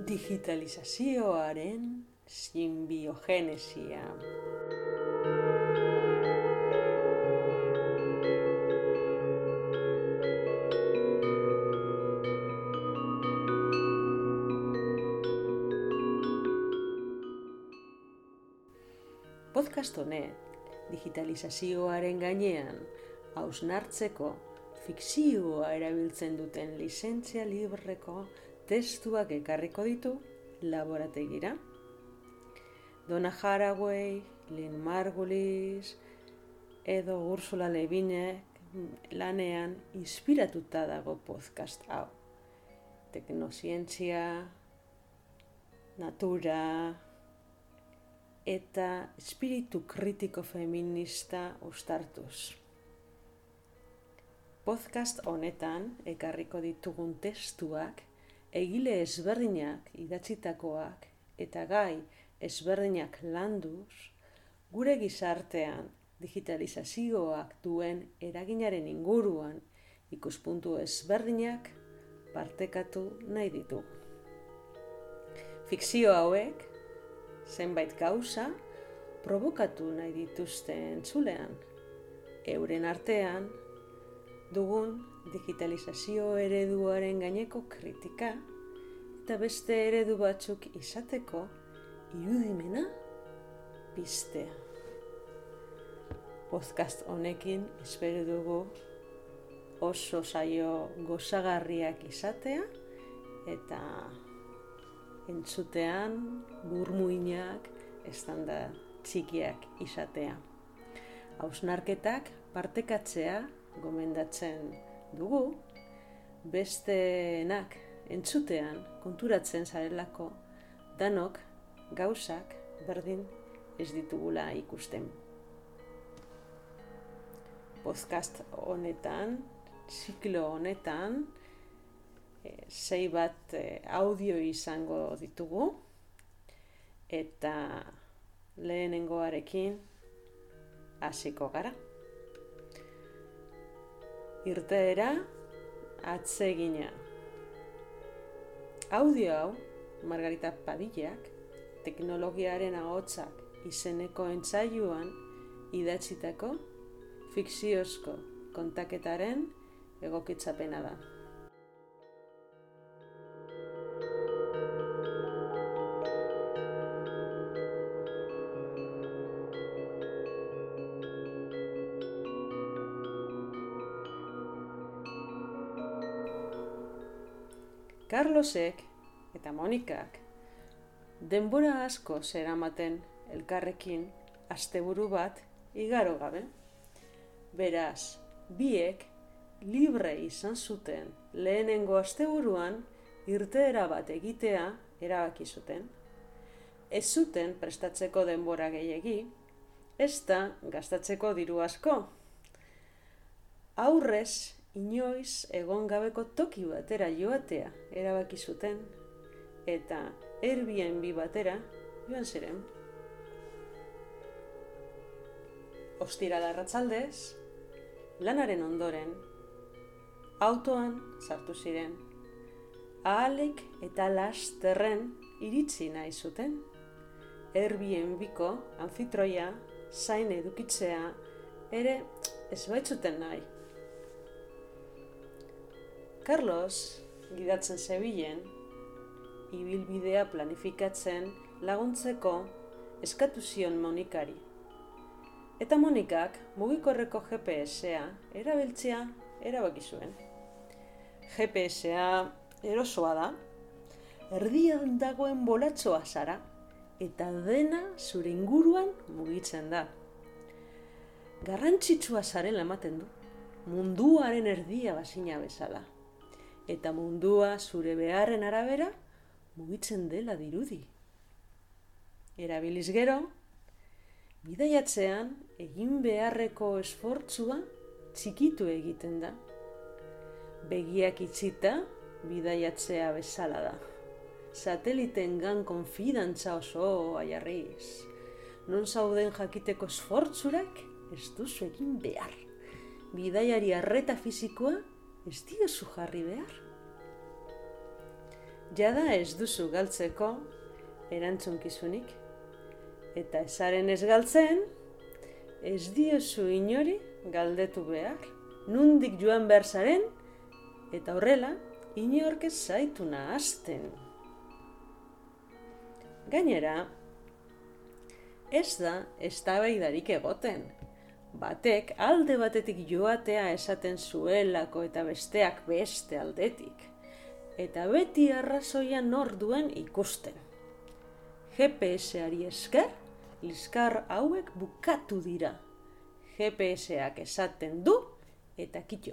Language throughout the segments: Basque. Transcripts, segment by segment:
Digitalizazioaren sinbiogenesia. Podcast honek digitalizazioaren gainean hausnartzeko fikzioa erabiltzen duten lizentzia libreko testuak ekarriko ditu laborategira. Donna Haraway, Lynn Margulis edo Ursula Le Guinek lanean inspiratuta dago podcast hau. Teknozientzia, natura eta espiritu kritiko feminista uztartuz. Podcast honetan ekarriko ditugun testuak egile ezberdinak idatzitakoak eta gai ezberdinak landuz, gure gizartean digitalizazioak duen eraginaren inguruan ikuspuntu ezberdinak partekatu nahi ditugu. Fikzio hauek zenbait gauza probokatu nahi dituzte entzulean, euren artean dugun digitalizazio ereduaren gaineko kritika eta beste eredu batzuk izateko irudimena piztea. Podcast honekin espero dugu oso saio gozagarriak izatea eta entzutean burmuinak estanda txikiak izatea. Hausnarketak partekatzea gomendatzen dugu, besteenak entzutean konturatzen zarelako danok gauzak berdin ez ditugula ikusten. Podcast honetan, ziklo honetan, 6 bat audio izango ditugu eta lehenengoarekin hasiko gara. Irteera atsegina. Audio hau, Margarita Padillak, teknologiaren ahotsak izeneko entsaioan idatzitako fikziozko kontaketaren egokitzapena da. Carlosek eta Monikak denbora asko zeramaten elkarrekin asteburu bat igaro gabe. Beraz, biek libre izan zuten lehenengo asteburuan irteera bat egitea erabaki zuten. Ez zuten prestatzeko denbora gehiegi, ezta gastatzeko diru asko. Aurrez inoiz egon gabeko toki batera joatea erabaki zuten eta Airbnb batera joan ziren. Ostiral arratsaldez, lanaren ondoren, autoan sartu ziren. Ahalik eta lasterren iritsi nahi zuten. Airbnbko anfitroia zain edukitzea ere ez baitzuten nahi. Carlos gidatzen zebilen, ibilbidea planifikatzen laguntzeko eskatu zion Monikari. Eta Monikak mugikorreko GPS-a erabiltzea erabaki zuen. GPS-a erosoa da, erdian dagoen bolatxoa zara eta dena zure inguruan mugitzen da. Garrantzitsua zarela ematen du, munduaren erdia bazina bezala. Eta mundua zure beharren arabera mugitzen dela dirudi. Erabiliz gero, bidaiatzean egin beharreko esfortzua txikitu egiten da. Begiak itxita bidaiatzea bezala da. Satelitengan konfidantza osoa jarriz. Non zauden jakiteko esfortzurak ez duzu egin behar. Bidaiari arreta fisikoa ez diozu jarri behar. jada ez duzu galtzeko erantzunkizunik. Eta ezaren ez galtzen, ez diozu inori galdetu behar, nundik joan behar zaren, eta horrela, inork ez zaitu nahazten. Gainera, ez da eztabaidarik egoten. Batek alde batetik joatea esaten zuelako eta besteak beste aldetik. Eta beti arrazoia nor duen ikusten. GPS-ari esker, liskar hauek bukatu dira. GPS-ak esaten du eta kitxo.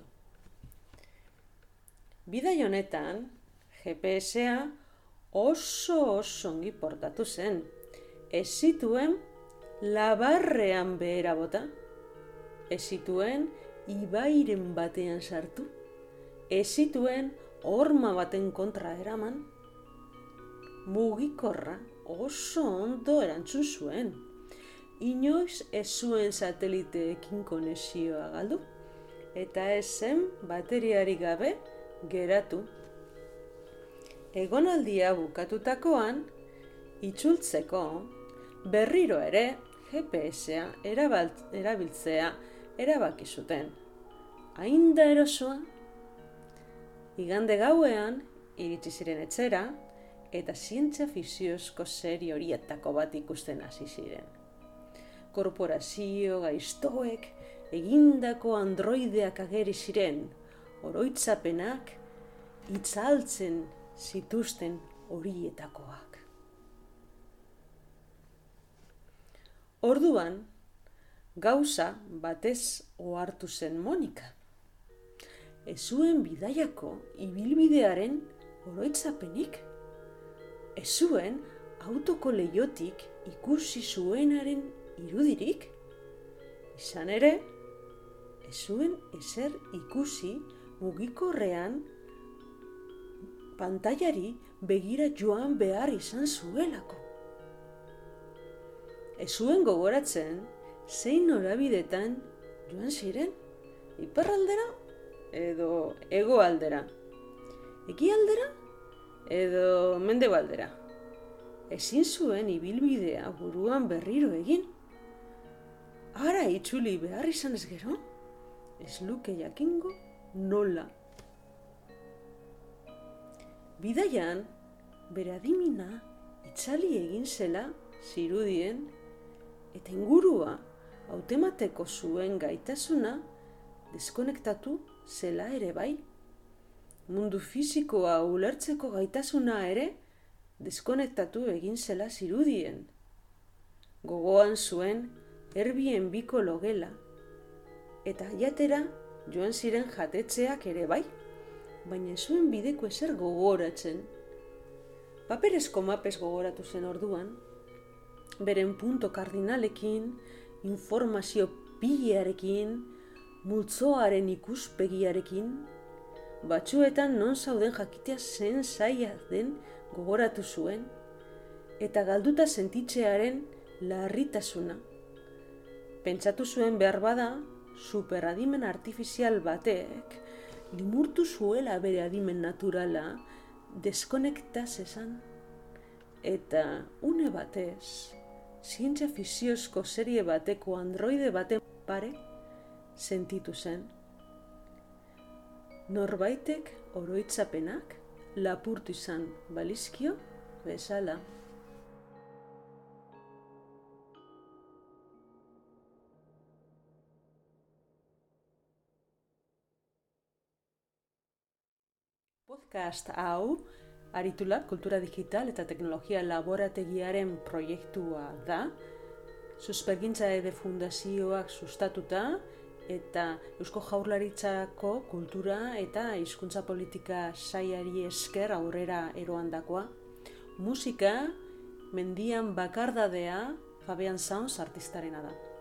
Bidai honetan, GPS-a oso ongi portatu zen. Ez zituen labarrean behera bota. Ez zituen ibairen batean sartu. Ez zituen horma baten kontra eraman. Mugikorra oso ondo erantzun zuen. Inoiz ez zuen sateliteekin konexioa galdu. Eta ez zen bateriarik gabe geratu. Egonaldia bukatutakoan, itzultzeko, berriro ere GPS-a erabiltzea erabaki zuten. Hain da erosoa, igande gauean iritsi ziren etxera eta zientzia fikziozko serie horietako bat ikusten hasi ziren. Korporazio gaiztoek egindako androideak ageri ziren, oroitzapenak itzaltzen zituzten horietakoak. Orduan, gauza batez ohartu zen Monika. Ez zuen bidaiako ibilbidearen oroitzapenik. Ez zuen autoko leihotik ikusi zuenaren irudirik. Izan ere, ez zuen ezer ikusi mugikorrean pantailari begira joan behar izan zuelako. Ez zuen gogoratzen zein norabidetan joan ziren, iparraldera edo hegoaldera, ekialdera edo mendebaldera. Ezin zuen ibilbidea buruan berriro egin. Hara itzuli behar izan ez gero, ez luke jakingo nola. Bidaian, bere adimina itzali egin zela zirudien eta ingurua hautemateko zuen gaitasuna deskonektatu zela ere bai. Mundu fisikoa ulertzeko gaitasuna ere deskonektatu egin zela zirudien. Gogoan zuen Airbnb-ko logela eta jatera joan ziren jatetxeak ere bai, baina zuen bideko ezer gogoratzen. Paperezko mapez gogoratu zen orduan, beren punto kardinalekin, informazio pilarekin, multzoaren ikuspegiarekin, batzuetan non zauden jakitea zen zaila den gogoratu zuen, eta galduta sentitzearen larritasuna. Pentsatu zuen behar bada, superadimen artifizial batek limurtu zuela bere adimen naturala deskonekta zezan. Eta une batez, zientzia fikziozko serie bateko androide baten pare sentitu zen. Norbaitek oroitzapenak lapurtu izan balizkio bezala. Podcast hau, Aritulab Kultura Digital eta Teknologia Laborategiaren proiektua da, Suspergintza Ede Fundazioak sustatuta eta Eusko Jaurlaritzako Kultura eta Hizkuntza Politika Sailari esker aurrera eroandakoa. Musika, Mendian Bakardadea, Fabian Sounds artistarena da.